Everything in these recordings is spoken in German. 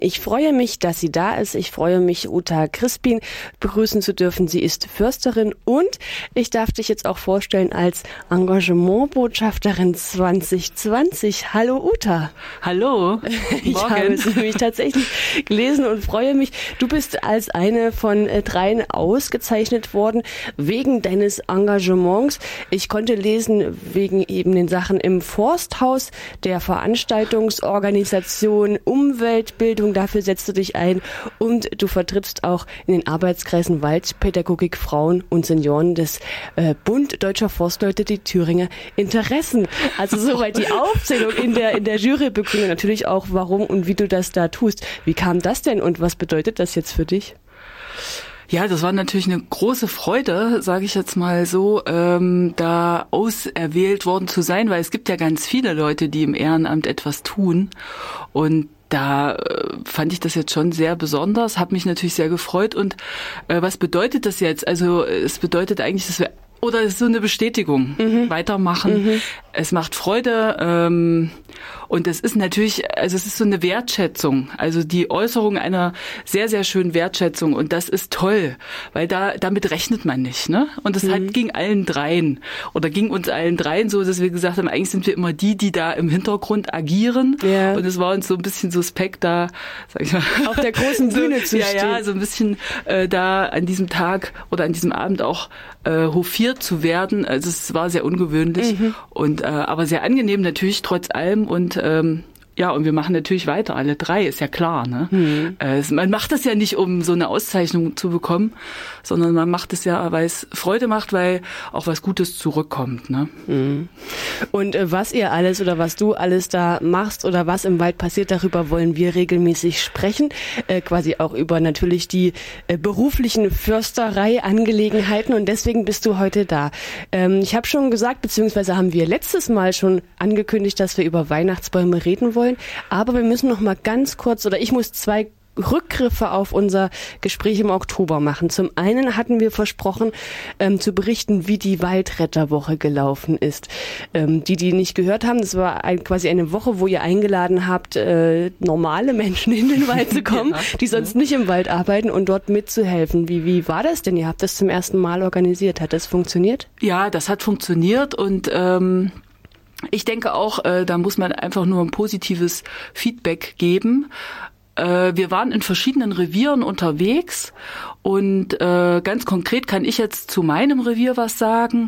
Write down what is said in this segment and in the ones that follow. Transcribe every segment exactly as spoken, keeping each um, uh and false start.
Ich freue mich, dass sie da ist. Ich freue mich, Uta Crispin begrüßen zu dürfen. Sie ist Försterin und ich darf dich jetzt auch vorstellen als Engagementbotschafterin zwanzig zwanzig. Hallo Uta. Hallo. Ich Morgen. habe es nämlich tatsächlich gelesen und freue mich. Du bist als eine von dreien ausgezeichnet worden wegen deines Engagements. Ich konnte lesen wegen eben den Sachen im Forsthaus, der Veranstaltungsorganisation, Umweltbildung. Dafür setzt du dich ein und du vertrittst auch in den Arbeitskreisen Waldpädagogik, Frauen und Senioren des äh, Bund Deutscher Forstleute die Thüringer Interessen. Also soweit die Aufzählung in der in der Jurybegründung, natürlich auch warum und wie du das da tust. Wie kam das denn und was bedeutet das jetzt für dich? Ja, das war natürlich eine große Freude, sage ich jetzt mal so, ähm, da auserwählt worden zu sein, weil es gibt ja ganz viele Leute, die im Ehrenamt etwas tun und da äh, fand ich das jetzt schon sehr besonders, habe mich natürlich sehr gefreut. Und äh, was bedeutet das jetzt? Also es bedeutet eigentlich, dass wir, oder es ist so eine Bestätigung, mhm. weitermachen. Mhm. Es macht Freude ähm, und es ist natürlich, also es ist so eine Wertschätzung, also die Äußerung einer sehr, sehr schönen Wertschätzung und das ist toll, weil da damit rechnet man nicht, ne? Und das mhm. hat, ging allen dreien oder ging uns allen dreien so, dass wir gesagt haben, eigentlich sind wir immer die, die da im Hintergrund agieren ja. und es war uns so ein bisschen suspekt da, sag ich mal, auf der großen Bühne so, zu ja, stehen. Ja, so ein bisschen äh, da an diesem Tag oder an diesem Abend auch äh, hofiert zu werden. Also es war sehr ungewöhnlich mhm. und äh, aber sehr angenehm natürlich trotz allem und ähm, ja, und wir machen natürlich weiter, alle drei, ist ja klar, ne? Mhm. Äh, man macht das ja nicht, um so eine Auszeichnung zu bekommen, sondern man macht es ja, weil es Freude macht, weil auch was Gutes zurückkommt, ne? Mhm. Und äh, was ihr alles oder was du alles da machst oder was im Wald passiert, darüber wollen wir regelmäßig sprechen, äh, quasi auch über natürlich die äh, beruflichen Försterei-Angelegenheiten und deswegen bist du heute da. Ähm, ich habe schon gesagt, beziehungsweise haben wir letztes Mal schon angekündigt, dass wir über Weihnachtsbäume reden wollen. Aber wir müssen noch mal ganz kurz, oder ich muss zwei Rückgriffe auf unser Gespräch im Oktober machen. Zum einen hatten wir versprochen, ähm, zu berichten, wie die Waldretterwoche gelaufen ist. Ähm, die, die nicht gehört haben, das war ein, quasi eine Woche, wo ihr eingeladen habt, äh, normale Menschen in den Wald zu kommen, ja, die sonst nicht im Wald arbeiten und dort mitzuhelfen. Wie, wie war das denn? Ihr habt das zum ersten Mal organisiert. Hat das funktioniert? Ja, das hat funktioniert und ähm ich denke auch, äh, da muss man einfach nur ein positives Feedback geben. Äh, wir waren in verschiedenen Revieren unterwegs und äh, ganz konkret kann ich jetzt zu meinem Revier was sagen.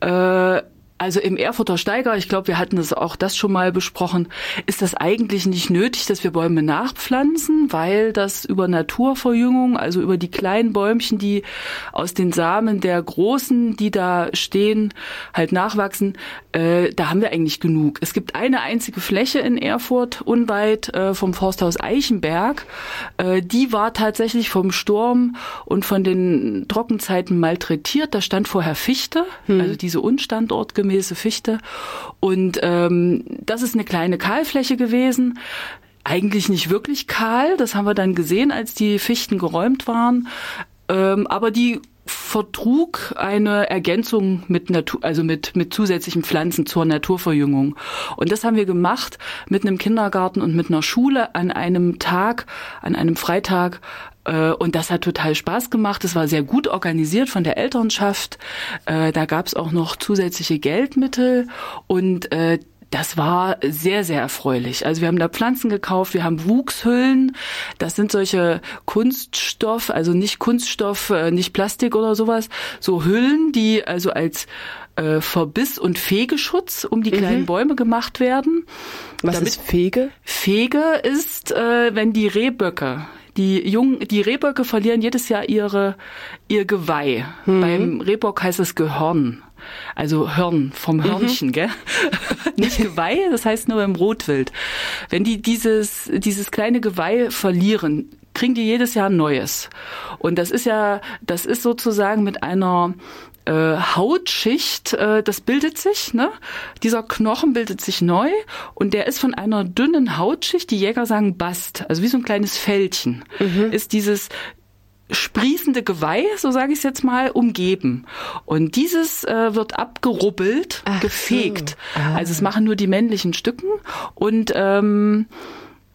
Äh, Also im Erfurter Steiger, ich glaube, wir hatten das auch das schon mal besprochen, ist das eigentlich nicht nötig, dass wir Bäume nachpflanzen, weil das über Naturverjüngung, also über die kleinen Bäumchen, die aus den Samen der großen, die da stehen, halt nachwachsen, äh, da haben wir eigentlich genug. Es gibt eine einzige Fläche in Erfurt, unweit äh, vom Forsthaus Eichenberg, äh, die war tatsächlich vom Sturm und von den Trockenzeiten malträtiert. Da stand vorher Fichte, hm. also diese unstandortgemäße Fichte. Und ähm, das ist eine kleine Kahlfläche gewesen. Eigentlich nicht wirklich kahl, das haben wir dann gesehen, als die Fichten geräumt waren. Ähm, aber die vertrug eine Ergänzung mit Natur, also mit mit zusätzlichen Pflanzen zur Naturverjüngung. Und das haben wir gemacht mit einem Kindergarten und mit einer Schule an einem Tag, an einem Freitag. Und das hat total Spaß gemacht. Es war sehr gut organisiert von der Elternschaft. Da gab es auch noch zusätzliche Geldmittel und das war sehr, sehr erfreulich. Also wir haben da Pflanzen gekauft, wir haben Wuchshüllen. Das sind solche Kunststoff, also nicht Kunststoff, nicht Plastik oder sowas, so Hüllen, die also als äh, Verbiss- und Fegeschutz um die kleinen mhm. Bäume gemacht werden. Was Damit ist Fege? Fege ist, äh, wenn die Rehböcke Die Jungen, die Rehböcke verlieren jedes Jahr ihre, ihr Geweih. Mhm. Beim Rehbock heißt es Gehörn. Also Hörn vom Hörnchen, mhm. gell? Nicht Geweih, das heißt nur im Rotwild. Wenn die dieses, dieses kleine Geweih verlieren, kriegen die jedes Jahr ein neues. Und das ist ja, das ist sozusagen mit einer äh, Hautschicht, äh, das bildet sich, ne? Dieser Knochen bildet sich neu und der ist von einer dünnen Hautschicht, die Jäger sagen Bast, also wie so ein kleines Fältchen, mhm. ist dieses sprießende Geweih, so sage ich es jetzt mal, umgeben. Und dieses äh, wird abgerubbelt, Ach gefegt. So. Ah. Also es machen nur die männlichen Stücken und ähm,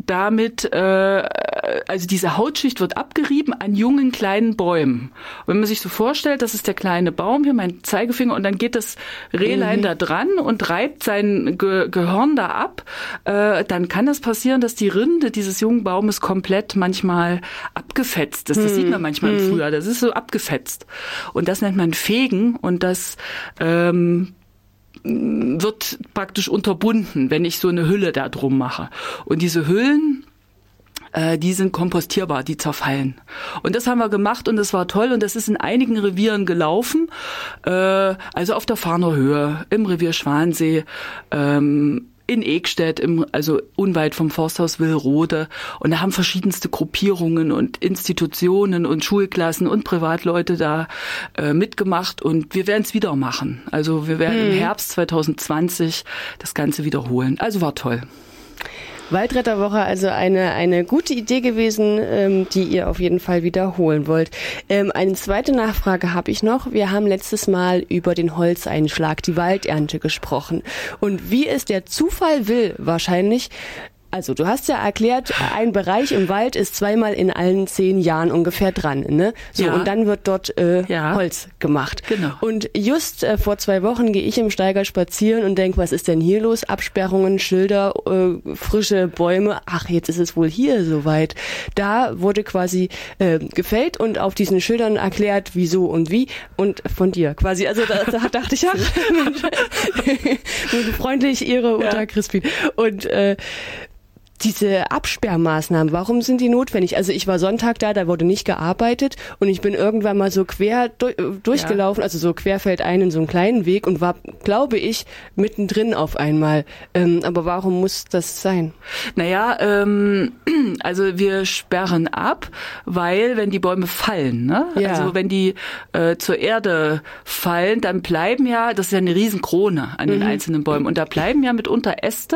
damit, äh, also diese Hautschicht wird abgerieben an jungen kleinen Bäumen. Und wenn man sich so vorstellt, das ist der kleine Baum hier, mein Zeigefinger, und dann geht das Rehlein mhm. da dran und reibt sein Ge- Gehirn da ab, äh, dann kann es passieren, dass die Rinde dieses jungen Baumes komplett manchmal abgefetzt ist. Das mhm. sieht man manchmal im Frühjahr, das ist so abgefetzt. Und das nennt man Fegen, und das ähm, wird praktisch unterbunden, wenn ich so eine Hülle da drum mache. Und diese Hüllen, äh, die sind kompostierbar, die zerfallen. Und das haben wir gemacht, und das war toll, und das ist in einigen Revieren gelaufen, äh, also auf der Farner Höhe, im Revier Schwansee, ähm, in Egstedt, im, also unweit vom Forsthaus Willrode. Und da haben verschiedenste Gruppierungen und Institutionen und Schulklassen und Privatleute da äh, mitgemacht. Und wir werden es wieder machen. Also wir werden hm. im Herbst zwanzig zwanzig das Ganze wiederholen. Also war toll. Waldretterwoche, also eine eine gute Idee gewesen, ähm, die ihr auf jeden Fall wiederholen wollt. Ähm, eine zweite Nachfrage habe ich noch. Wir haben letztes Mal über den Holzeinschlag, die Waldernte gesprochen. Und wie es der Zufall will, wahrscheinlich, also du hast ja erklärt, ein Bereich im Wald ist zweimal in allen zehn Jahren ungefähr dran, ne? So, ja. Und dann wird dort äh, ja. Holz gemacht. Genau. Und just äh, vor zwei Wochen gehe ich im Steiger spazieren und denke, was ist denn hier los? Absperrungen, Schilder, äh, frische Bäume. Ach, jetzt ist es wohl hier soweit. Da wurde quasi äh, gefällt und auf diesen Schildern erklärt, wieso und wie. Und von dir quasi. Also da, da dachte ich, ach, freundlich Ihre Uta ja. Crispin. Und äh, diese Absperrmaßnahmen, warum sind die notwendig? Also ich war Sonntag da, da wurde nicht gearbeitet, und ich bin irgendwann mal so quer durch, durchgelaufen, ja. also so querfeldein in so einen kleinen Weg, und war, glaube ich, mittendrin auf einmal. Ähm, aber warum muss das sein? Naja, ähm, also wir sperren ab, weil wenn die Bäume fallen, ne? Ja. also wenn die äh, zur Erde fallen, dann bleiben ja, das ist ja eine Riesenkrone an den mhm. einzelnen Bäumen, und da bleiben ja mitunter Äste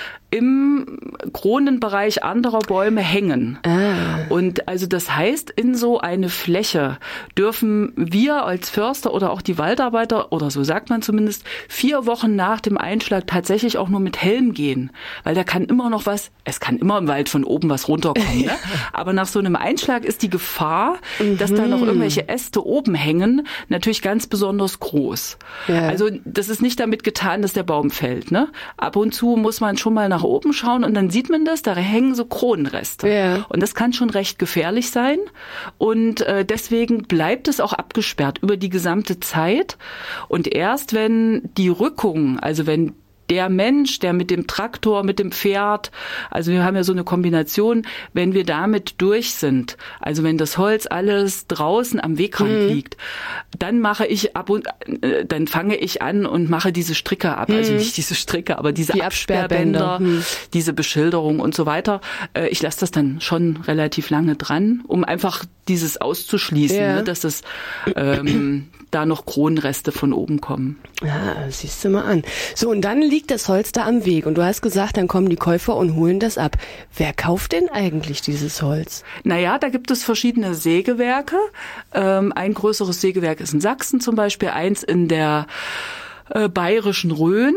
im Kronenbereich anderer Bäume hängen. Ah. Und also das heißt, in so eine Fläche dürfen wir als Förster oder auch die Waldarbeiter, oder so sagt man zumindest, vier Wochen nach dem Einschlag tatsächlich auch nur mit Helm gehen. Weil da kann immer noch was, es kann immer im Wald von oben was runterkommen. Ne? Aber nach so einem Einschlag ist die Gefahr, mhm. dass da noch irgendwelche Äste oben hängen, natürlich ganz besonders groß. Ja. Also das ist nicht damit getan, dass der Baum fällt. Ne? Ab und zu muss man schon mal nach oben schauen, und dann sieht man das, da hängen so Kronenreste. Ja. Und das kann schon recht gefährlich sein. Und äh, deswegen bleibt es auch abgesperrt über die gesamte Zeit. Und erst wenn die Rückung, also wenn der Mensch, der mit dem Traktor, mit dem Pferd, also wir haben ja so eine Kombination, wenn wir damit durch sind, also wenn das Holz alles draußen am Wegrand mhm. liegt, dann mache ich ab und äh, dann fange ich an und mache diese Stricke ab, mhm. also nicht diese Stricke, aber diese Die Absperrbänder, Absperrbänder. Mhm. diese Beschilderung und so weiter. Äh, ich lasse das dann schon relativ lange dran, um einfach dieses auszuschließen, ja. ne, dass das ähm, da noch Kronenreste von oben kommen. Ja, siehst du mal an. So, und dann liegt das Holz da am Weg, und du hast gesagt, dann kommen die Käufer und holen das ab. Wer kauft denn eigentlich dieses Holz? Naja, da gibt es verschiedene Sägewerke. Ähm, ein größeres Sägewerk ist in Sachsen zum Beispiel, eins in der äh, bayerischen Rhön,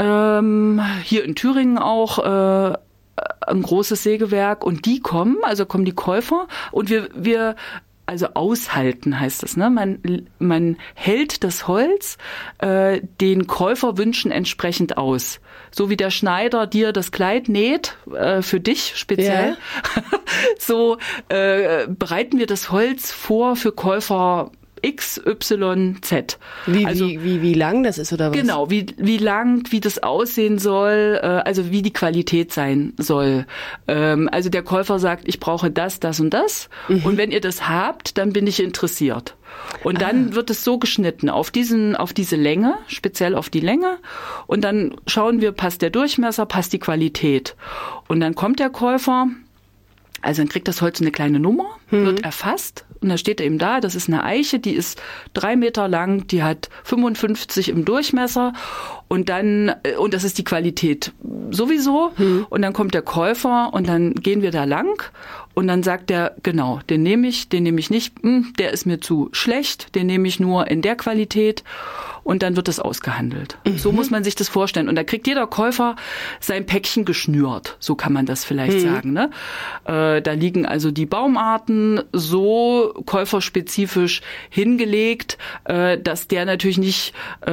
ähm, hier in Thüringen auch äh, ein großes Sägewerk, und die kommen, also kommen die Käufer, und wir wir also aushalten heißt das, ne? Man man hält das Holz äh, den Käuferwünschen entsprechend aus. So wie der Schneider dir das Kleid näht, äh, für dich speziell, ja. so äh, bereiten wir das Holz vor für Käufer X, Y, Z. Wie, also, wie, wie, wie lang das ist, oder was? Genau, wie, wie lang, wie das aussehen soll, äh, also wie die Qualität sein soll. Ähm, also der Käufer sagt, ich brauche das, das und das. Mhm. Und wenn ihr das habt, dann bin ich interessiert. Und dann ah. wird es so geschnitten auf diesen, auf diese Länge, speziell auf die Länge. Und dann schauen wir, passt der Durchmesser, passt die Qualität. Und dann kommt der Käufer. Also dann kriegt das Holz eine kleine Nummer hm. wird erfasst und da steht eben da, das ist eine Eiche, die ist drei Meter lang, die hat fünfundfünfzig im Durchmesser und dann, und das ist die Qualität sowieso hm. und dann kommt der Käufer und dann gehen wir da lang und dann sagt er, genau, den nehme ich, den nehme ich nicht, hm, der ist mir zu schlecht, den nehme ich nur in der Qualität. Und dann wird das ausgehandelt. Mhm. So muss man sich das vorstellen. Und da kriegt jeder Käufer sein Päckchen geschnürt. So kann man das vielleicht mhm. sagen. Ne? Äh, da liegen also die Baumarten so käuferspezifisch hingelegt, äh, dass der natürlich nicht, äh,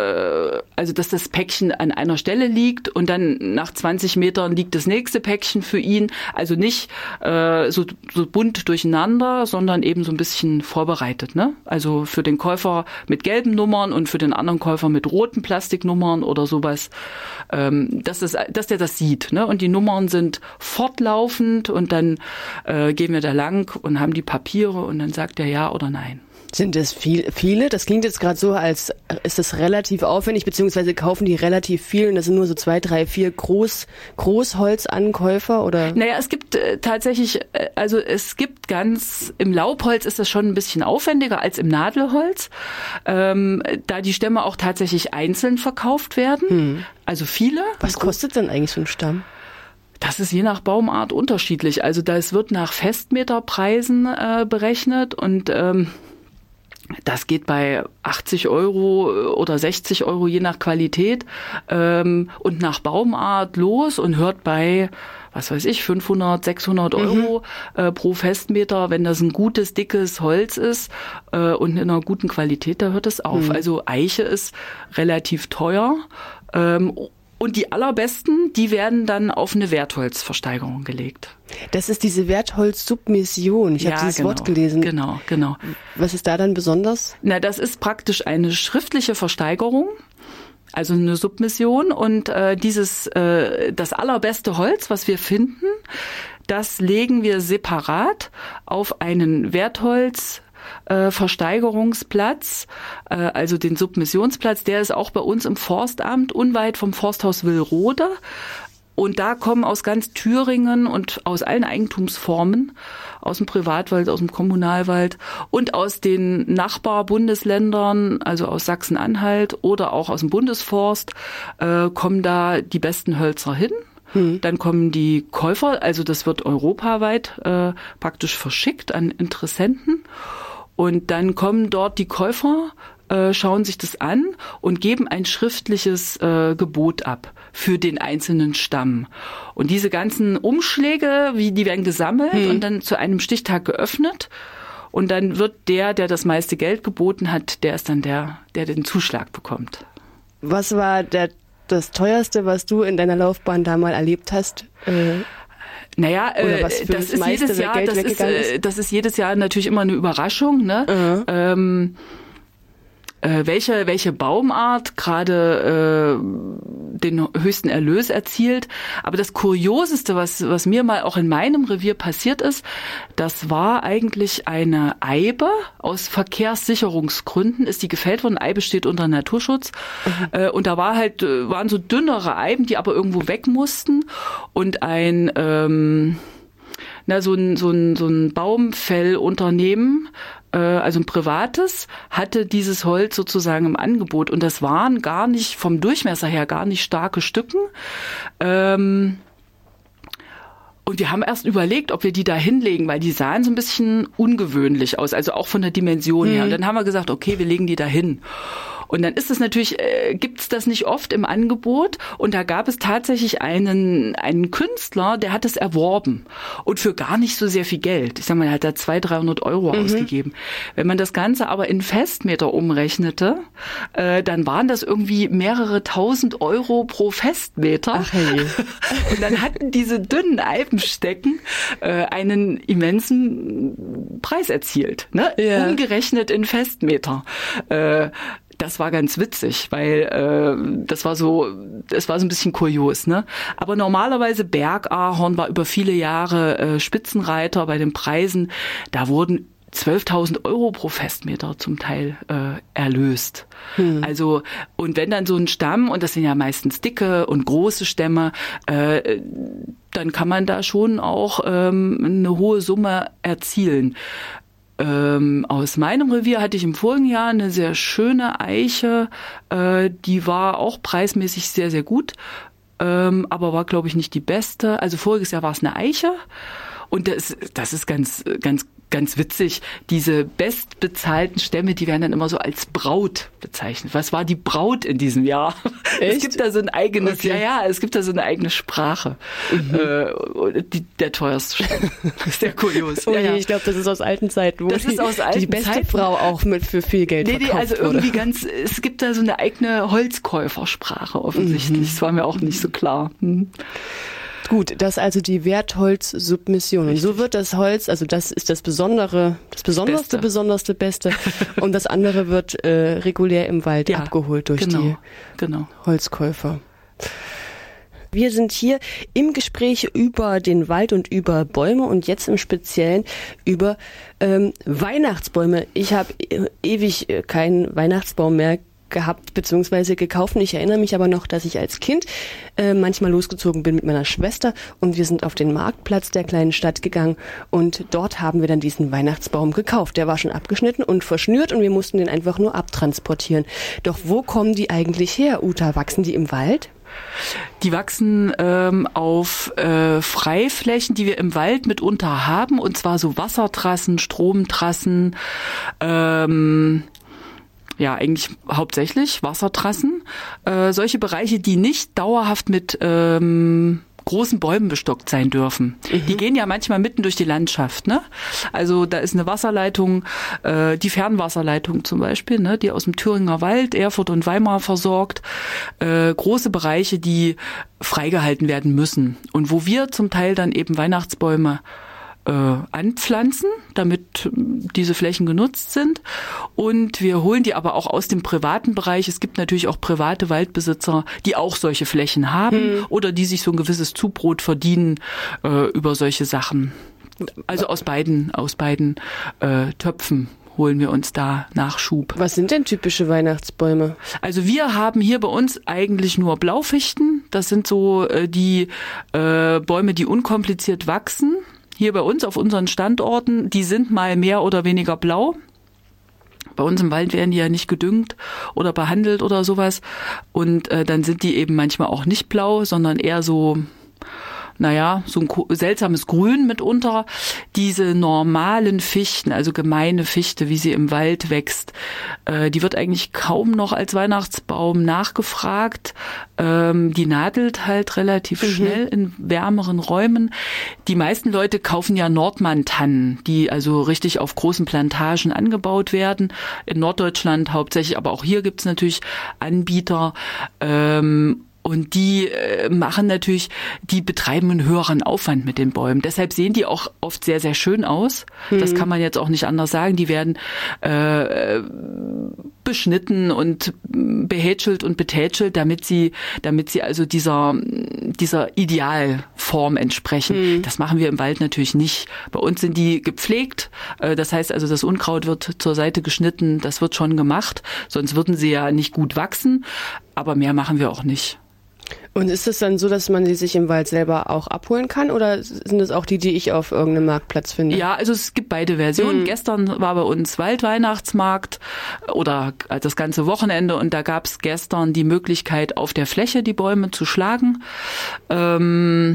also dass das Päckchen an einer Stelle liegt und dann nach zwanzig Metern liegt das nächste Päckchen für ihn. Also nicht äh, so, so bunt durcheinander, sondern eben so ein bisschen vorbereitet. Ne? Also für den Käufer mit gelben Nummern und für den anderen Käufer mit roten Plastiknummern oder sowas, ähm, dass, es, dass der das sieht. Ne? Und die Nummern sind fortlaufend und dann äh, gehen wir da lang und haben die Papiere und dann sagt er ja oder nein. Sind es viel, viele? Das klingt jetzt gerade so, als ist das relativ aufwendig, beziehungsweise kaufen die relativ viel und das sind nur so zwei, drei, vier Groß, Großholzankäufer oder? Naja, es gibt äh, tatsächlich, äh, also es gibt ganz, im Laubholz ist das schon ein bisschen aufwendiger als im Nadelholz, ähm, da die Stämme auch tatsächlich einzeln verkauft werden, hm. also viele. Was kostet denn eigentlich so ein Stamm? Das ist je nach Baumart unterschiedlich. Also das wird nach Festmeterpreisen äh, berechnet und ähm, das geht bei achtzig Euro oder sechzig Euro je nach Qualität ähm, und nach Baumart los und hört bei, was weiß ich, fünfhundert, sechshundert Euro mhm. äh, pro Festmeter. Wenn das ein gutes, dickes Holz ist äh, und in einer guten Qualität, da hört es auf. Mhm. Also Eiche ist relativ teuer. Ähm, Und die allerbesten, die werden dann auf eine Wertholzversteigerung gelegt. Das ist diese Wertholz-Submission. Ich ja, habe dieses genau, Wort gelesen. Genau, genau. Was ist da dann besonders? Na, das ist praktisch eine schriftliche Versteigerung, also eine Submission. Und äh, dieses äh, das allerbeste Holz, was wir finden, das legen wir separat auf einen Wertholz Äh, Versteigerungsplatz, äh, also den Submissionsplatz, der ist auch bei uns im Forstamt, unweit vom Forsthaus Willrode. Und da kommen aus ganz Thüringen und aus allen Eigentumsformen, aus dem Privatwald, aus dem Kommunalwald und aus den Nachbarbundesländern, also aus Sachsen-Anhalt oder auch aus dem Bundesforst, äh, kommen da die besten Hölzer hin. Hm. Dann kommen die Käufer, also das wird europaweit äh, praktisch verschickt an Interessenten. Und dann kommen dort die Käufer, äh, schauen sich das an und geben ein schriftliches äh, Gebot ab für den einzelnen Stamm. Und diese ganzen Umschläge, wie die werden gesammelt hm. und dann zu einem Stichtag geöffnet. Und dann wird der, der das meiste Geld geboten hat, der ist dann der, der den Zuschlag bekommt. Was war der, das Teuerste, was du in deiner Laufbahn da mal erlebt hast? Äh Naja, äh, das, das ist jedes Jahr, das ist, äh, das ist jedes Jahr natürlich immer eine Überraschung, ne? Uh-huh. Ähm, äh, welche welche Baumart gerade äh, den höchsten Erlös erzielt. Aber das Kurioseste, was was mir mal auch in meinem Revier passiert ist, das war eigentlich eine Eibe. Aus Verkehrssicherungsgründen ist die gefällt worden. Eibe steht unter Naturschutz. Mhm. Äh, und da war halt waren so dünnere Eiben, die aber irgendwo weg mussten. Und ein ähm, na so ein so ein so ein Baumfellunternehmen, also ein privates, hatte dieses Holz sozusagen im Angebot. Und das waren gar nicht, vom Durchmesser her, gar nicht starke Stücken. Ähm Und wir haben erst überlegt, ob wir die da hinlegen, weil die sahen so ein bisschen ungewöhnlich aus, also auch von der Dimension her. Mhm. Und dann haben wir gesagt, okay, wir legen die da hin. Und dann ist es natürlich, äh, gibt's das nicht oft im Angebot. Und da gab es tatsächlich einen einen Künstler, der hat es erworben und für gar nicht so sehr viel Geld. Ich sag mal, er hat da zweihundert, dreihundert Euro mhm. ausgegeben. Wenn man das Ganze aber in Festmeter umrechnete, äh, dann waren das irgendwie mehrere tausend Euro pro Festmeter. Ach, hey. Und dann hatten diese dünnen Eibenstecken äh, einen immensen Preis erzielt, ne? Ja. Umgerechnet in Festmeter. Äh, Das war ganz witzig, weil äh, das war so, es war so ein bisschen kurios, ne? Aber normalerweise Bergahorn war über viele Jahre äh, Spitzenreiter bei den Preisen. Da wurden zwölftausend Euro pro Festmeter zum Teil äh, erlöst. Hm. Also, und wenn dann so ein Stamm, und das sind ja meistens dicke und große Stämme, äh, dann kann man da schon auch ähm, eine hohe Summe erzielen. Ähm, aus meinem Revier hatte ich im vorigen Jahr eine sehr schöne Eiche, äh, die war auch preismäßig sehr, sehr gut, ähm, aber war, glaube ich, nicht die beste. Also voriges Jahr war es eine Eiche. Und das, das ist ganz, ganz, ganz witzig. Diese bestbezahlten Stämme, die werden dann immer so als Braut bezeichnet. Was war die Braut in diesem Jahr? Echt? Es gibt da so ein eigenes, okay. ja, ja, es gibt da so eine eigene Sprache. Mhm. Äh, die, der teuerste Stamm. Sehr kurios. Oh ja, je, ja. Ich glaube, das ist aus alten Zeiten, wo das die, ist aus alten die beste Zeiten. Frau auch mit für viel Geld nee, verkauft nee, also wurde. irgendwie ganz, es gibt da so eine eigene Holzkäufersprache offensichtlich. Mhm. Das war mir auch nicht so klar. Hm. Gut, das ist also die Wertholz-Submission. Und so wird das Holz, also das ist das Besondere, das Besonderste, Beste. Besonderste, Beste. Und das andere wird äh, regulär im Wald ja, abgeholt durch genau, die genau. Holzkäufer. Wir sind hier im Gespräch über den Wald und über Bäume und jetzt im Speziellen über ähm, Weihnachtsbäume. Ich habe e- ewig keinen Weihnachtsbaum mehr gehabt bzw. gekauft. Ich erinnere mich aber noch, dass ich als Kind äh, manchmal losgezogen bin mit meiner Schwester und wir sind auf den Marktplatz der kleinen Stadt gegangen und dort haben wir dann diesen Weihnachtsbaum gekauft. Der war schon abgeschnitten und verschnürt und wir mussten den einfach nur abtransportieren. Doch wo kommen die eigentlich her, Uta? Wachsen die im Wald? Die wachsen ähm, auf äh, Freiflächen, die wir im Wald mitunter haben, und zwar so Wassertrassen, Stromtrassen, ähm, ja, eigentlich hauptsächlich Wassertrassen. Äh, solche Bereiche, die nicht dauerhaft mit ähm, großen Bäumen bestockt sein dürfen. Mhm. Die gehen ja manchmal mitten durch die Landschaft, ne? Also da ist eine Wasserleitung, äh, die Fernwasserleitung zum Beispiel, ne, die aus dem Thüringer Wald, Erfurt und Weimar versorgt. Äh, große Bereiche, die freigehalten werden müssen. Und wo wir zum Teil dann eben Weihnachtsbäume Äh, anpflanzen, damit diese Flächen genutzt sind. Und wir holen die aber auch aus dem privaten Bereich. Es gibt natürlich auch private Waldbesitzer, die auch solche Flächen haben hm. oder die sich so ein gewisses Zubrot verdienen äh, über solche Sachen. Also aus beiden, aus beiden äh, Töpfen holen wir uns da Nachschub. Was sind denn typische Weihnachtsbäume? Also wir haben hier bei uns eigentlich nur Blaufichten. Das sind so äh, die äh, Bäume, die unkompliziert wachsen. Hier bei uns auf unseren Standorten, die sind mal mehr oder weniger blau. Bei uns im Wald werden die ja nicht gedüngt oder behandelt oder sowas. Und äh, dann sind die eben manchmal auch nicht blau, sondern eher so, naja, so ein seltsames Grün mitunter. Diese normalen Fichten, also gemeine Fichte, wie sie im Wald wächst, äh, die wird eigentlich kaum noch als Weihnachtsbaum nachgefragt. Ähm, die nadelt halt relativ mhm. schnell in wärmeren Räumen. Die meisten Leute kaufen ja Nordmann-Tannen, die also richtig auf großen Plantagen angebaut werden. In Norddeutschland hauptsächlich, aber auch hier gibt's natürlich Anbieter. Ähm, Und die äh, machen natürlich, die betreiben einen höheren Aufwand mit den Bäumen. Deshalb sehen die auch oft sehr, sehr schön aus. Hm. Das kann man jetzt auch nicht anders sagen. Die werden äh, beschnitten und behätschelt und betätschelt, damit sie, damit sie also dieser, dieser Idealform entsprechen. Hm. Das machen wir im Wald natürlich nicht. Bei uns sind die gepflegt. Äh, das heißt also, das Unkraut wird zur Seite geschnitten. Das wird schon gemacht. Sonst würden sie ja nicht gut wachsen. Aber mehr machen wir auch nicht. Und ist es dann so, dass man die sich im Wald selber auch abholen kann oder sind es auch die, die ich auf irgendeinem Marktplatz finde? Ja, also es gibt beide Versionen. Mhm. Gestern war bei uns Waldweihnachtsmarkt oder das ganze Wochenende und da gab es gestern die Möglichkeit, auf der Fläche die Bäume zu schlagen. Ähm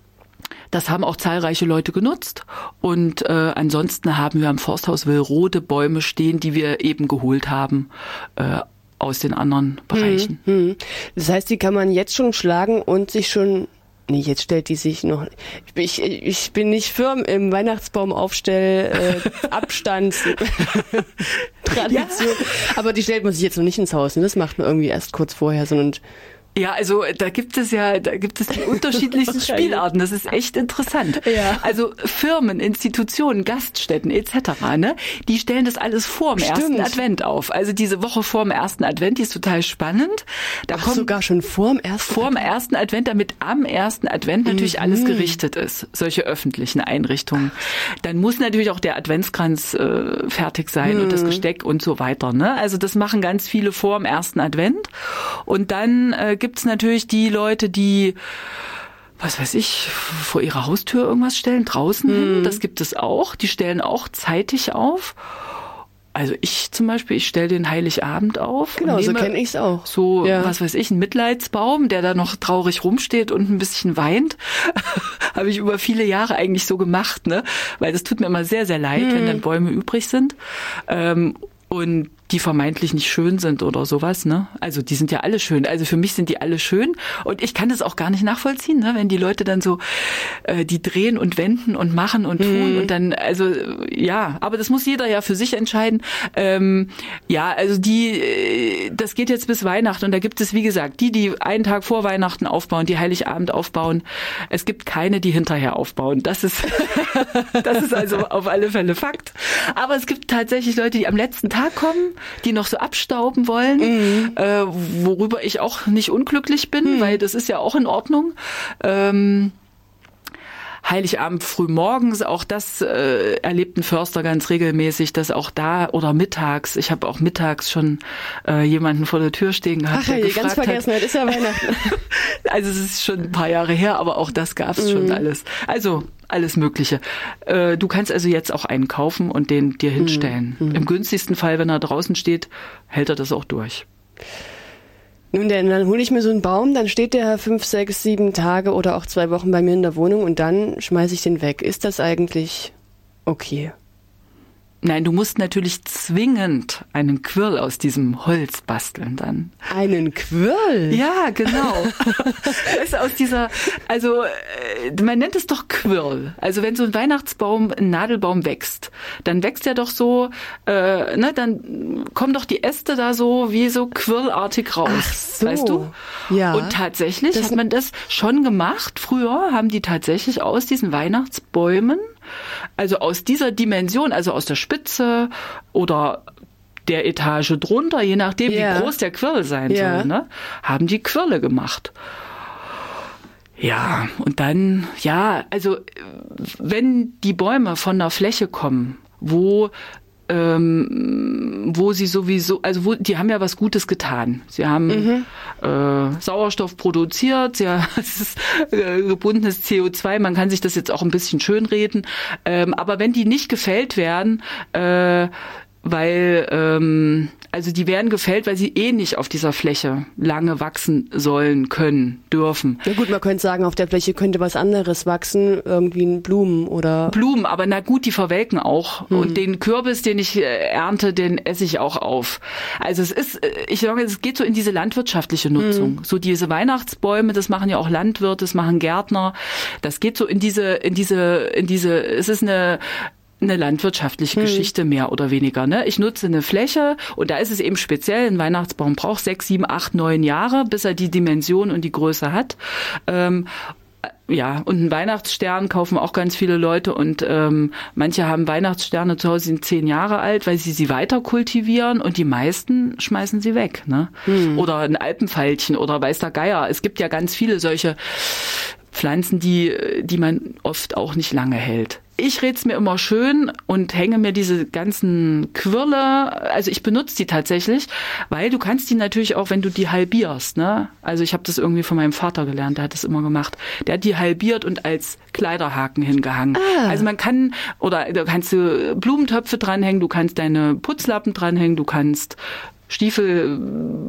Das haben auch zahlreiche Leute genutzt und äh, ansonsten haben wir am Forsthaus Willrode Bäume stehen, die wir eben geholt haben äh, aus den anderen Bereichen. Hm, hm. Das heißt, die kann man jetzt schon schlagen und sich schon... Nee, jetzt stellt die sich noch... Ich, ich bin nicht firm im Weihnachtsbaumaufstell, äh, Abstands, Tradition. Ja. Aber die stellt man sich jetzt noch nicht ins Haus. Ne? Das macht man irgendwie erst kurz vorher, sondern... Ja, also da gibt es ja, da gibt es die unterschiedlichsten Spielarten. Das ist echt interessant. Ja. Also Firmen, Institutionen, Gaststätten et cetera, ne, die stellen das alles vor dem Stimmt. ersten Advent auf. Also diese Woche vor dem ersten Advent, die ist total spannend. Da Ach, kommt sogar schon vor dem ersten vor dem ersten Advent, damit am ersten Advent natürlich mhm. alles gerichtet ist. Solche öffentlichen Einrichtungen. Dann muss natürlich auch der Adventskranz äh, fertig sein mhm. und das Gesteck und so weiter. Ne? Also das machen ganz viele vor dem ersten Advent. Und dann äh, gibt es natürlich die Leute, die, was weiß ich, vor ihrer Haustür irgendwas stellen, draußen hin. Mhm. Das gibt es auch. Die stellen auch zeitig auf. Also ich zum Beispiel, ich stelle den Heiligabend auf. Genau, so kenne ich es auch. So, ja. was weiß ich, ein Mitleidsbaum, der da noch traurig rumsteht und ein bisschen weint. Habe ich über viele Jahre eigentlich so gemacht, ne? Weil das tut mir immer sehr, sehr leid, mhm. wenn dann Bäume übrig sind. Ähm, und die vermeintlich nicht schön sind oder sowas, ne? Also die sind ja alle schön. Also für mich sind die alle schön und ich kann das auch gar nicht nachvollziehen, ne? Wenn die Leute dann so äh, die drehen und wenden und machen und tun mhm. und dann, also ja, aber das muss jeder ja für sich entscheiden. Ähm, ja, also die, das geht jetzt bis Weihnachten und da gibt es, wie gesagt, die, die einen Tag vor Weihnachten aufbauen, die Heiligabend aufbauen. Es gibt keine, die hinterher aufbauen. Das ist, das ist also auf alle Fälle Fakt. Aber es gibt tatsächlich Leute, die am letzten Tag kommen, die noch so abstauben wollen, mhm. äh, worüber ich auch nicht unglücklich bin, mhm. weil das ist ja auch in Ordnung. Ähm, Heiligabend früh morgens, auch das äh, erlebt ein Förster ganz regelmäßig, dass auch da oder mittags, ich habe auch mittags schon äh, jemanden vor der Tür stehen gehabt, Ach, der hey, ganz vergessen hat, ist ja Weihnachten. Also es ist schon ein paar Jahre her, aber auch das gab's mhm. schon alles. Also alles Mögliche. Äh, du kannst also jetzt auch einen kaufen und den dir hinstellen. Mhm. Im günstigsten Fall, wenn er draußen steht, hält er das auch durch. Nun denn, dann hole ich mir so einen Baum, dann steht der fünf, sechs, sieben Tage oder auch zwei Wochen bei mir in der Wohnung und dann schmeiße ich den weg. Ist das eigentlich okay? Nein, du musst natürlich zwingend einen Quirl aus diesem Holz basteln dann. Einen Quirl? Ja, genau. Das ist aus dieser, also man nennt es doch Quirl. Also wenn so ein Weihnachtsbaum, ein Nadelbaum wächst, dann wächst er doch so, äh, ne, dann kommen doch die Äste da so wie so quirlartig raus. Ach so. Weißt du? Ja. Und tatsächlich das hat man das schon gemacht. Früher haben die tatsächlich aus diesen Weihnachtsbäumen, also aus dieser Dimension, also aus der Spitze oder der Etage drunter, je nachdem, yeah. wie groß der Quirl sein yeah. soll, ne, haben die Quirle gemacht. Ja, und dann, ja, also wenn die Bäume von einer Fläche kommen, wo ähm, wo sie sowieso, also wo, die haben ja was Gutes getan. Sie haben mhm. äh, Sauerstoff produziert, sie haben, es ist äh, gebundenes C O zwei, man kann sich das jetzt auch ein bisschen schönreden, ähm, aber wenn die nicht gefällt werden, äh, weil, ähm, also die werden gefällt, weil sie eh nicht auf dieser Fläche lange wachsen sollen, können, dürfen. Ja gut, man könnte sagen, auf der Fläche könnte was anderes wachsen, irgendwie ein Blumen oder... Blumen, aber na gut, die verwelken auch. Hm. Und den Kürbis, den ich äh, ernte, den esse ich auch auf. Also es ist, ich sage, es geht so in diese landwirtschaftliche Nutzung. Hm. So diese Weihnachtsbäume, das machen ja auch Landwirte, das machen Gärtner. Das geht so in diese, in diese, in diese, es ist eine... eine landwirtschaftliche hm. Geschichte mehr oder weniger. Ne? Ich nutze eine Fläche und da ist es eben speziell, ein Weihnachtsbaum braucht sechs, sieben, acht, neun Jahre, bis er die Dimension und die Größe hat. Ähm, ja, und einen Weihnachtsstern kaufen auch ganz viele Leute und ähm, manche haben Weihnachtssterne zu Hause, sind zehn Jahre alt, weil sie sie weiter kultivieren und die meisten schmeißen sie weg. Ne? Hm. Oder ein Alpenveilchen oder weiß der Geier. Es gibt ja ganz viele solche Pflanzen, die, die man oft auch nicht lange hält. Ich red's mir immer schön und hänge mir diese ganzen Quirle, also ich benutze die tatsächlich, weil du kannst die natürlich auch, wenn du die halbierst, ne? Also ich habe das irgendwie von meinem Vater gelernt, der hat das immer gemacht. Der hat die halbiert und als Kleiderhaken hingehangen. Ah. Also man kann, oder da kannst du Blumentöpfe dranhängen, du kannst deine Putzlappen dranhängen, du kannst Stiefel,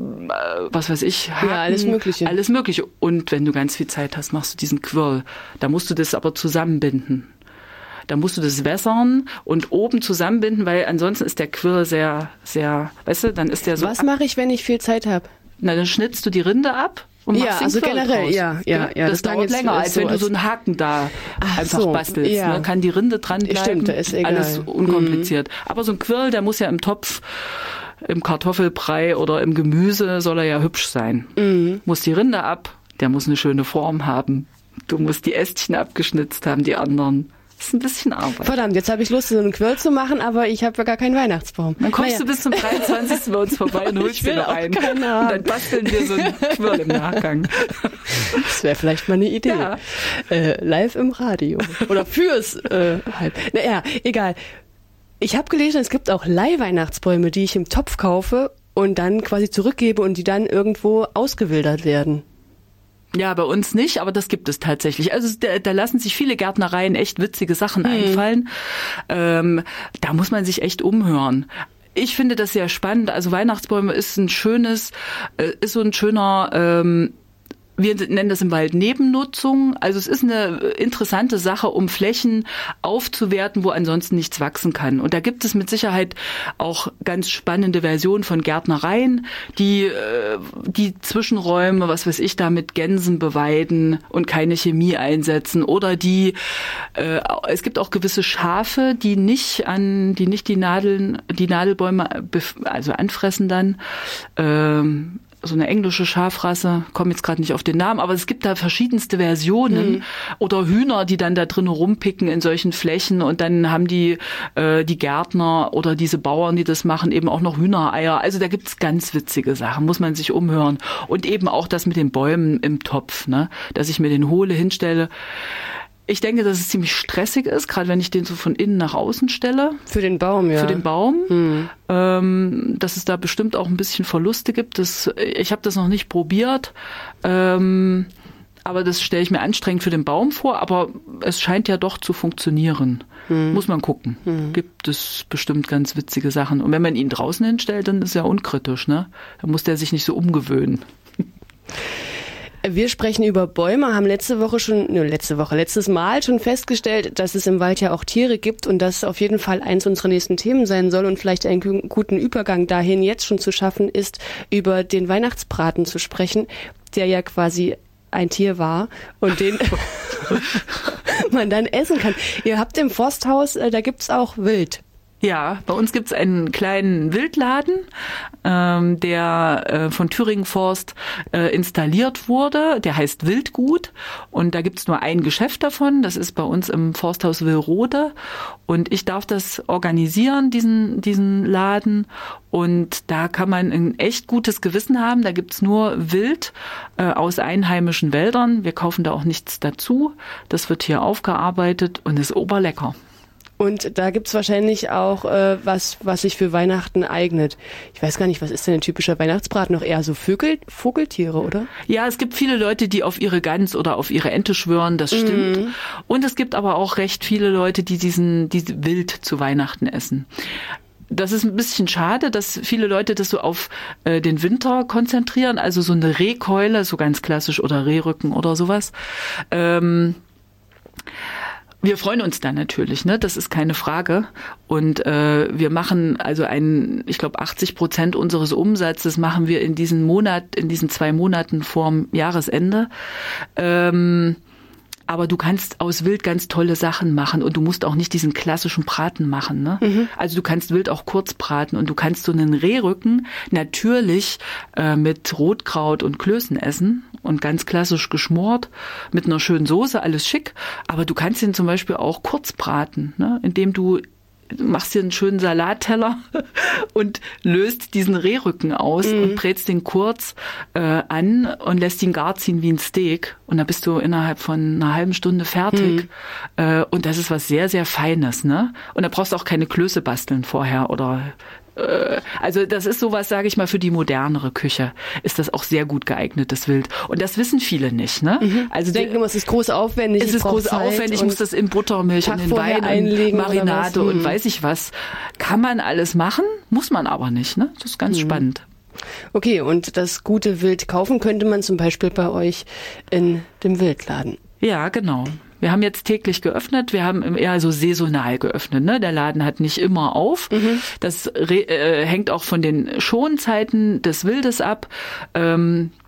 was weiß ich, Haken, ja, alles Mögliche. Alles Mögliche. Und wenn du ganz viel Zeit hast, machst du diesen Quirl. Da musst du das aber zusammenbinden. Da musst du das wässern und oben zusammenbinden, weil ansonsten ist der Quirl sehr, sehr, weißt du, dann ist der so... Was mache ich, wenn ich viel Zeit habe? Na, dann schnitzt du die Rinde ab und machst ja, den also Quirl generell, draus. ja, ja, ja. Das, das dauert länger, als so wenn du so einen Haken da Ach einfach so, bastelst. Ja. Ne? Kann die Rinde dran bleiben. Stimmt, da ist egal. Alles unkompliziert. Mhm. Aber so ein Quirl, der muss ja im Topf im Kartoffelbrei oder im Gemüse soll er ja hübsch sein. Mhm. Muss die Rinde ab, der muss eine schöne Form haben. Du musst die Ästchen abgeschnitzt haben, die anderen. Das ist ein bisschen Arbeit. Verdammt, jetzt habe ich Lust, so einen Quirl zu machen, aber ich habe ja gar keinen Weihnachtsbaum. Dann kommst naja. du bis zum dreiundzwanzigsten bei uns vorbei und holst dir noch einen. Und dann basteln wir so einen Quirl im Nachgang. Das wäre vielleicht mal eine Idee. Ja. Äh, live im Radio. Oder fürs äh, halb. Naja, egal. Ich habe gelesen, es gibt auch Leihweihnachtsbäume, die ich im Topf kaufe und dann quasi zurückgebe und die dann irgendwo ausgewildert werden. Ja, bei uns nicht, aber das gibt es tatsächlich. Also da, da lassen sich viele Gärtnereien echt witzige Sachen hm. einfallen. Ähm, da muss man sich echt umhören. Ich finde das sehr spannend. Also Weihnachtsbäume ist ein schönes, äh, ist so ein schöner, ähm, wir nennen das im Wald Nebennutzung. Also es ist eine interessante Sache, um Flächen aufzuwerten, wo ansonsten nichts wachsen kann. Und da gibt es mit Sicherheit auch ganz spannende Versionen von Gärtnereien, die die Zwischenräume, was weiß ich, da mit Gänsen beweiden und keine Chemie einsetzen. Oder die, äh, es gibt auch gewisse Schafe, die nicht an, die nicht die Nadeln, die Nadelbäume, also anfressen dann. Ähm, so eine englische Schafrasse, komme jetzt gerade nicht auf den Namen, aber es gibt da verschiedenste Versionen mhm. oder Hühner, die dann da drin rumpicken in solchen Flächen und dann haben die äh, die Gärtner oder diese Bauern, die das machen, eben auch noch Hühnereier. Also da gibt's ganz witzige Sachen, muss man sich umhören. Und eben auch das mit den Bäumen im Topf, ne, dass ich mir den hole, hinstelle. Ich denke, dass es ziemlich stressig ist, gerade wenn ich den so von innen nach außen stelle. Für den Baum, ja. Für den Baum. Hm. Ähm, dass es da bestimmt auch ein bisschen Verluste gibt. Das, ich habe das noch nicht probiert, ähm, aber das stelle ich mir anstrengend für den Baum vor. Aber es scheint ja doch zu funktionieren. Hm. Muss man gucken. Hm. Gibt es bestimmt ganz witzige Sachen. Und wenn man ihn draußen hinstellt, dann ist er unkritisch, ne? Dann muss der sich nicht so umgewöhnen. Wir sprechen über Bäume, haben letzte Woche schon, ne, letzte Woche, letztes Mal schon festgestellt, dass es im Wald ja auch Tiere gibt und das auf jeden Fall eins unserer nächsten Themen sein soll und vielleicht einen guten Übergang dahin jetzt schon zu schaffen ist, über den Weihnachtsbraten zu sprechen, der ja quasi ein Tier war und den man dann essen kann. Ihr habt im Forsthaus, da gibt's auch Wild. Ja, bei uns gibt's einen kleinen Wildladen, ähm, der äh, von Thüringen Forst äh, installiert wurde. Der heißt Wildgut und da gibt's nur ein Geschäft davon. Das ist bei uns im Forsthaus Willrode und ich darf das organisieren, diesen diesen Laden. Und da kann man ein echt gutes Gewissen haben. Da gibt's nur Wild äh, aus einheimischen Wäldern. Wir kaufen da auch nichts dazu. Das wird hier aufgearbeitet und ist oberlecker. Und da gibt's wahrscheinlich auch äh, was, was sich für Weihnachten eignet. Ich weiß gar nicht, was ist denn ein typischer Weihnachtsbraten? Noch eher so Vögel, Vogeltiere, oder? Ja, es gibt viele Leute, die auf ihre Gans oder auf ihre Ente schwören, das stimmt. Mhm. Und es gibt aber auch recht viele Leute, die diesen, die Wild zu Weihnachten essen. Das ist ein bisschen schade, dass viele Leute das so auf äh, den Winter konzentrieren, also so eine Rehkeule, so ganz klassisch, oder Rehrücken oder sowas. Ähm, Wir freuen uns dann natürlich, ne? Das ist keine Frage. Und äh, wir machen also einen, ich glaube, achtzig Prozent unseres Umsatzes machen wir in diesen Monat, in diesen zwei Monaten vorm Jahresende. Ähm, aber du kannst aus Wild ganz tolle Sachen machen und du musst auch nicht diesen klassischen Braten machen, ne? Mhm. Also du kannst Wild auch kurz braten und du kannst so einen Rehrücken natürlich äh, mit Rotkraut und Klößen essen und ganz klassisch geschmort mit einer schönen Soße, alles schick. Aber du kannst ihn zum Beispiel auch kurz braten, ne? Indem du Du machst dir einen schönen Salatteller und löst diesen Rehrücken aus mm. und brätst den kurz äh, an und lässt ihn gar ziehen wie ein Steak. Und dann bist du innerhalb von einer halben Stunde fertig. Mm. Äh, und das ist was sehr, sehr Feines, ne? Und da brauchst du auch keine Klöße basteln vorher oder also das ist sowas, sage ich mal, für die modernere Küche ist das auch sehr gut geeignet, das Wild. Und das wissen viele nicht, ne? Mhm. Also denken immer, es ist groß aufwendig. Es ist groß aufwendig, ich muss das in Buttermilch und in Wein einlegen, Marinade und weiß ich was. Kann man alles machen, muss man aber nicht, ne? Das ist ganz mhm. spannend. Okay, und das gute Wild kaufen könnte man zum Beispiel bei euch in dem Wildladen. Ja, genau. Wir haben jetzt täglich geöffnet, wir haben eher so saisonal geöffnet, ne? Der Laden hat nicht immer auf. Mhm. Das äh, hängt auch von den Schonzeiten des Wildes ab. Ähm,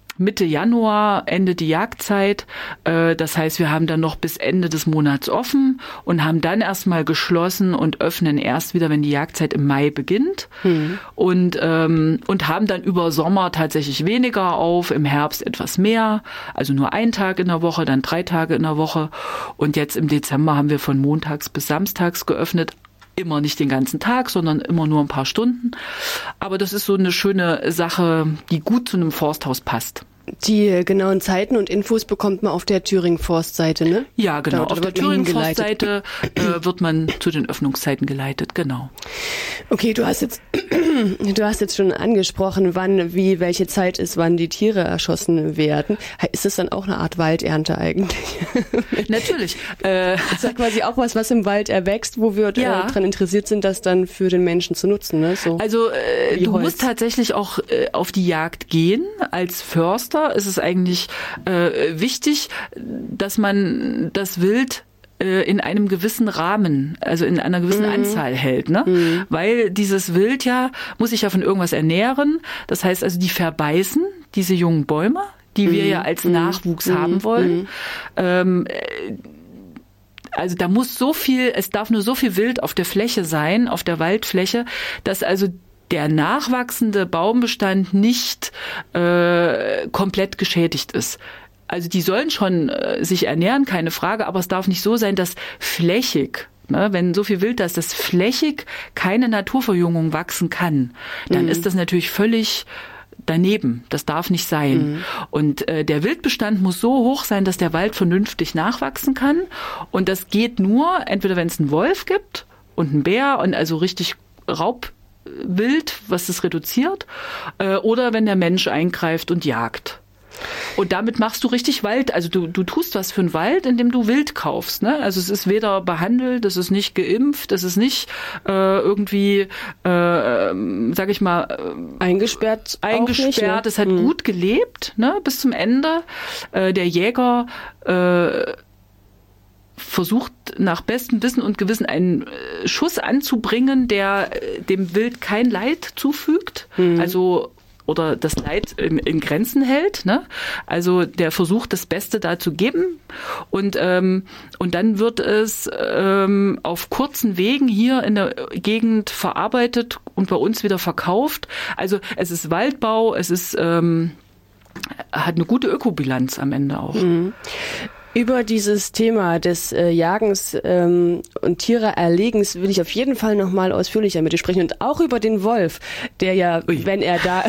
Mitte Januar endet die Jagdzeit. Das heißt, wir haben dann noch bis Ende des Monats offen und haben dann erstmal geschlossen und öffnen erst wieder, wenn die Jagdzeit im Mai beginnt. Mhm. Und, ähm, und haben dann über Sommer tatsächlich weniger auf, im Herbst etwas mehr. Also nur einen Tag in der Woche, dann drei Tage in der Woche. Und jetzt im Dezember haben wir von montags bis samstags geöffnet. Immer nicht den ganzen Tag, sondern immer nur ein paar Stunden. Aber das ist so eine schöne Sache, die gut zu einem Forsthaus passt. Die genauen Zeiten und Infos bekommt man auf der Thüringen-Forst-Seite, ne? Ja, genau. Dort auf der Thüringen-Forst-Seite äh, wird man zu den Öffnungszeiten geleitet, genau. Okay, du hast jetzt, du hast jetzt schon angesprochen, wann, wie, welche Zeit ist, wann die Tiere erschossen werden. Ist das dann auch eine Art Waldernte eigentlich? Natürlich. Äh, das ist ja quasi auch was, was im Wald erwächst, wo wir ja. äh, daran interessiert sind, das dann für den Menschen zu nutzen, ne? So also äh, du Holz. musst tatsächlich auch äh, auf die Jagd gehen als Förster. Ist es eigentlich äh, wichtig, dass man das Wild äh, in einem gewissen Rahmen, also in einer gewissen mhm. Anzahl hält, ne? Mhm. Weil dieses Wild ja, muss sich ja von irgendwas ernähren. Das heißt also, die verbeißen diese jungen Bäume, die mhm. wir ja als mhm. Nachwuchs mhm. haben wollen. Mhm. Ähm, Also da muss so viel, es darf nur so viel Wild auf der Fläche sein, auf der Waldfläche, dass also der nachwachsende Baumbestand nicht äh, komplett geschädigt ist. Also die sollen schon äh, sich ernähren, keine Frage, aber es darf nicht so sein, dass flächig, ne, wenn so viel Wild da ist, dass flächig keine Naturverjüngung wachsen kann, dann mhm. ist das natürlich völlig daneben. Das darf nicht sein. Mhm. Und äh, der Wildbestand muss so hoch sein, dass der Wald vernünftig nachwachsen kann. Und das geht nur, entweder wenn es einen Wolf gibt und einen Bär und also richtig Raub Wild, was das reduziert, äh, oder wenn der Mensch eingreift und jagt. Und damit machst du richtig Wald, also du, du tust was für einen Wald, indem du Wild kaufst, ne? Also es ist weder behandelt, es ist nicht geimpft, es ist nicht äh, irgendwie, äh, sag ich mal, äh, eingesperrt. Eingesperrt, nicht, ne? Es hat mhm. gut gelebt, ne? Bis zum Ende. Äh, der Jäger äh, versucht nach bestem Wissen und Gewissen einen Schuss anzubringen, der dem Wild kein Leid zufügt, mhm. also oder das Leid in, in Grenzen hält, ne? Also der versucht, das Beste da zu geben und ähm, und dann wird es ähm, auf kurzen Wegen hier in der Gegend verarbeitet und bei uns wieder verkauft. Also es ist Waldbau, es ist ähm, hat eine gute Ökobilanz am Ende auch. Mhm. Über dieses Thema des äh, Jagens ähm, und Tiererlegens will ich auf jeden Fall noch mal ausführlicher mit dir sprechen und auch über den Wolf, der ja, Ui. wenn er da,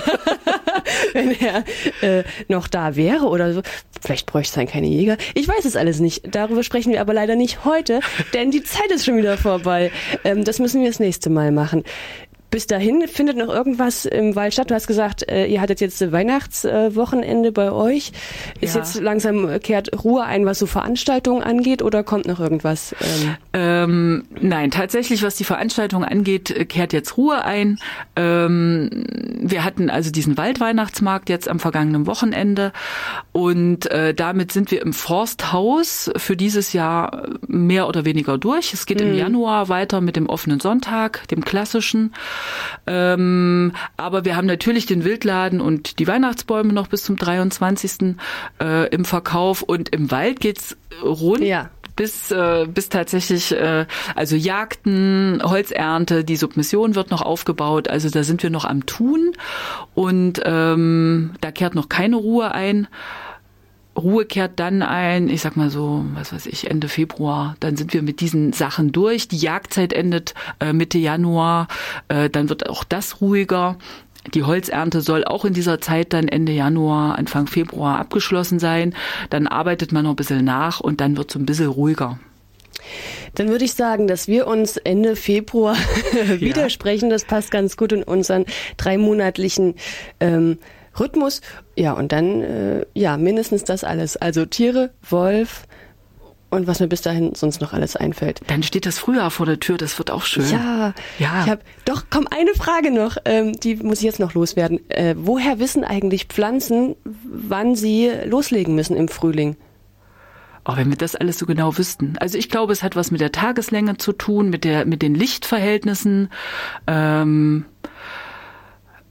wenn er äh, noch da wäre oder so, vielleicht bräuchte es dann keine Jäger. Ich weiß es alles nicht. Darüber sprechen wir aber leider nicht heute, denn die Zeit ist schon wieder vorbei. Ähm, das müssen wir das nächste Mal machen. Bis dahin findet noch irgendwas im Wald statt. Du hast gesagt, äh, ihr hattet jetzt Weihnachtswochenende äh, bei euch. Ist ja. jetzt langsam, kehrt Ruhe ein, was so Veranstaltungen angeht, oder kommt noch irgendwas? Ähm? Ähm, nein, tatsächlich, was die Veranstaltungen angeht, kehrt jetzt Ruhe ein. Ähm, wir hatten also diesen Waldweihnachtsmarkt jetzt am vergangenen Wochenende und äh, damit sind wir im Forsthaus für dieses Jahr mehr oder weniger durch. Es geht mhm. im Januar weiter mit dem offenen Sonntag, dem klassischen. Ähm, aber wir haben natürlich den Wildladen und die Weihnachtsbäume noch bis zum dreiundzwanzigsten Äh, im Verkauf und im Wald geht's rund. Ja. Bis, äh, bis tatsächlich, äh, also Jagden, Holzernte, die Submission wird noch aufgebaut, also da sind wir noch am Tun und ähm, da kehrt noch keine Ruhe ein. Ruhe kehrt dann ein, ich sag mal so, was weiß ich, Ende Februar, dann sind wir mit diesen Sachen durch. Die Jagdzeit endet äh, Mitte Januar, äh, dann wird auch das ruhiger. Die Holzernte soll auch in dieser Zeit dann Ende Januar, Anfang Februar abgeschlossen sein. Dann arbeitet man noch ein bisschen nach und dann wird es ein bisschen ruhiger. Dann würde ich sagen, dass wir uns Ende Februar widersprechen. Das passt ganz gut in unseren dreimonatlichen ähm, Rhythmus. Ja, und dann, äh, ja, mindestens das alles. Also Tiere, Wolf und was mir bis dahin sonst noch alles einfällt. Dann steht das Frühjahr vor der Tür, das wird auch schön. Ja, ja. Ich hab, doch, komm, eine Frage noch, ähm, die muss ich jetzt noch loswerden. Äh, woher wissen eigentlich Pflanzen, wann sie loslegen müssen im Frühling? Oh, wenn wir das alles so genau wüssten. Also ich glaube, es hat was mit der Tageslänge zu tun, mit der, mit den Lichtverhältnissen, ähm,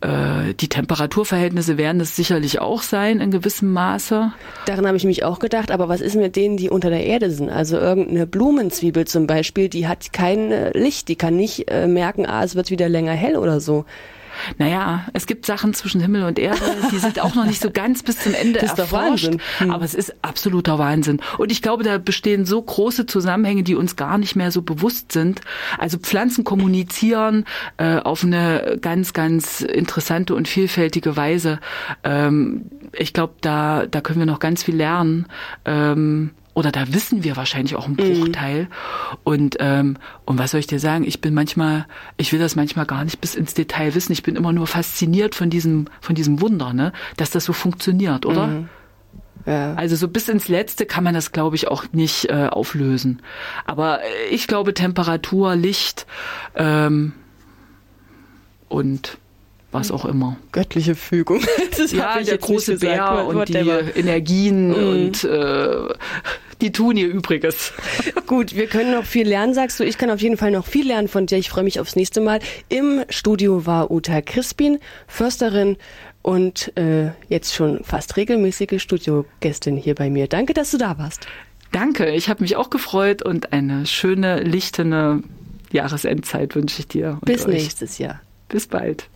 äh, die Temperaturverhältnisse werden es sicherlich auch sein in gewissem Maße. Daran habe ich mich auch gedacht, aber was ist mit denen, die unter der Erde sind? Also irgendeine Blumenzwiebel zum Beispiel, die hat kein Licht, die kann nicht äh, merken, ah, es wird wieder länger hell oder so. Naja, es gibt Sachen zwischen Himmel und Erde, die sind auch noch nicht so ganz bis zum Ende das ist erforscht. Doch Wahnsinn. Hm. Aber es ist absoluter Wahnsinn. Und ich glaube, da bestehen so große Zusammenhänge, die uns gar nicht mehr so bewusst sind. Also Pflanzen kommunizieren äh, auf eine ganz, ganz interessante und vielfältige Weise. Ähm, ich glaube, da, da können wir noch ganz viel lernen. Ähm, Oder da wissen wir wahrscheinlich auch einen Bruchteil. Mm. Und, ähm, und was soll ich dir sagen? Ich bin manchmal, ich will das manchmal gar nicht bis ins Detail wissen. Ich bin immer nur fasziniert von diesem, von diesem Wunder, ne? Dass das so funktioniert, oder? Mm. Ja. Also so bis ins Letzte kann man das, glaube ich, auch nicht äh, auflösen. Aber ich glaube, Temperatur, Licht ähm, und was auch immer. Göttliche Fügung. Das ja, der große Bär und die Energien mm. und äh, die tun ihr Übriges. Gut, wir können noch viel lernen, sagst du. Ich kann auf jeden Fall noch viel lernen von dir. Ich freue mich aufs nächste Mal. Im Studio war Uta Crispin, Försterin und äh, jetzt schon fast regelmäßige Studiogästin hier bei mir. Danke, dass du da warst. Danke, ich habe mich auch gefreut und eine schöne, lichtende Jahresendzeit wünsche ich dir. Bis nächstes Jahr. Bis bald.